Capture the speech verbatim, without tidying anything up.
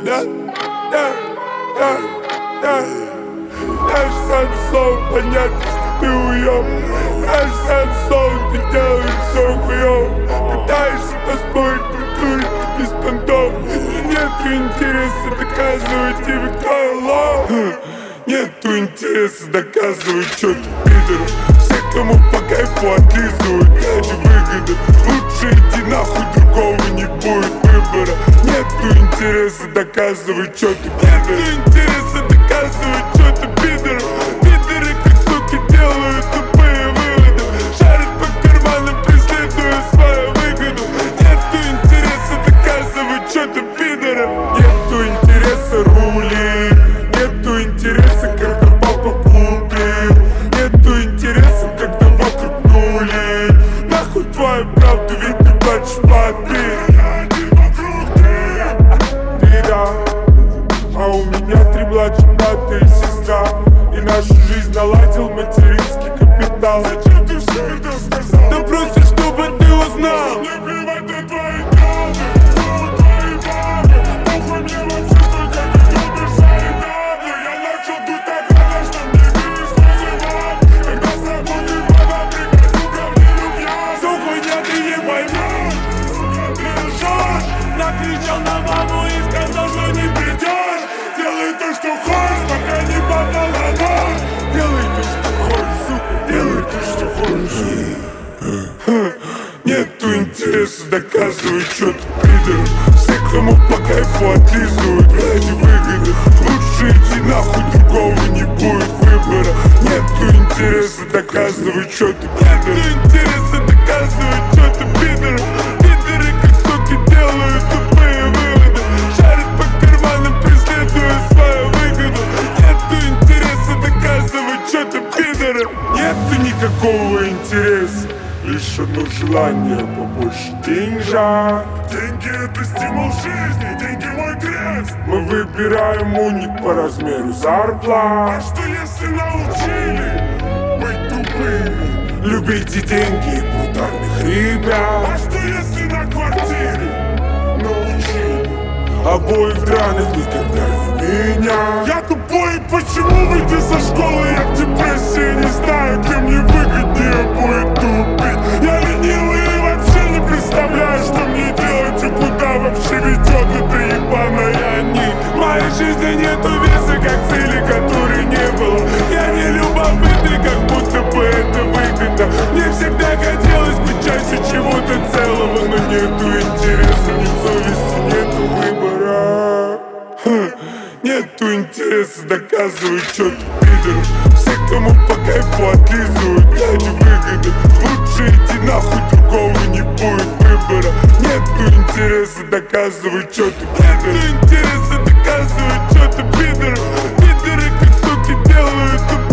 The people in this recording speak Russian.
да, да, да, да. Даже сам сон понять, что ты уёб. Даже сам сон ты делаешь всё хуёв. Пытаешься поспорить, придурить без понтов. И нету интереса доказывать тебе, кто лох. Нету интереса доказывать, что ты пидор. Все, кому по кайфу отлизывают ради выгоды. Лучше иди нахуй, другого не будет выбора. Нету интереса доказывать, что ты пидор. Нету интереса доказывать, что ты пидор. Пидоры как суки делают тупые выводы. Шарят по карманам, преследуя свою выгоду. Нету интереса доказывать, что ты пидор. Нету интереса рули. Нету интереса, когда папа убил. Нету интереса, когда вокруг нули. Нахуй твою правду, ведь ты плачешь по отбе. Ты да, а у меня три младших брата и сестра. И нашу жизнь наладил материнский капитал. Зачем ты все это сказал? Да просто чтобы ты узнал. Мне плевать на твои травмы, на твои бабы. Похуй мне вообще, только ты любишь свои давы. Я начал тут так рано, что мне видишь слезы мам. Когда с работы баба прихожу ко мне пьян. Всё хуйня, ты не поймешь, сука, ты лжешь. Накричал на маму и сказал, что не придешь. Делай то, что хочешь, пока не попал на нож. Делай то, что хочешь, сука, делай то, что хочешь. Нету интереса доказывать, что ты пидор. Все, кому по кайфу отлизывают ради выгоды. Лучше иди нахуй, другого не будет выбора. Нету интереса доказывать, что ты пидор. Нету интереса доказывать, что ты пидор. Пидоры как суки делают тупые выводы. Шарят по карманам, преследуя свою выгоду. Нету интереса доказывать, что ты пидор. Нету никакого интереса, лишь одно желание побольше деньжа. Деньги — это стимул жизни, деньги — мой крест. Мы выбираем уник по размеру зарплат. А что если научили быть тупыми? Любите деньги и брутальных ребят. А что если на квартире научили обоих драных никогда не меня? Я тупой, почему выйдя со школы я в депрессии? Не знаю, где мне выгоднее будет тупить. Я ленивый и вообще не представляю, что мне делать и куда вообще ведет эта ебаная нить. В моей жизни нету веса, как цели, которой не было. Я не любопытный, как будто бы это выгодно. Мне всегда хотелось быть частью чего-то целого, но нету интереса, нет совести, нету выбора. Ха. Нету интереса доказывать, что ты пидор. Все, кому по кайфу отлизывают ради выгоды. Лучше иди нахуй, другого не будет выбора. Нету интереса доказывать, что ты пидор. Нету интереса доказывать, что ты пидор. Пидоры как суки делают тупые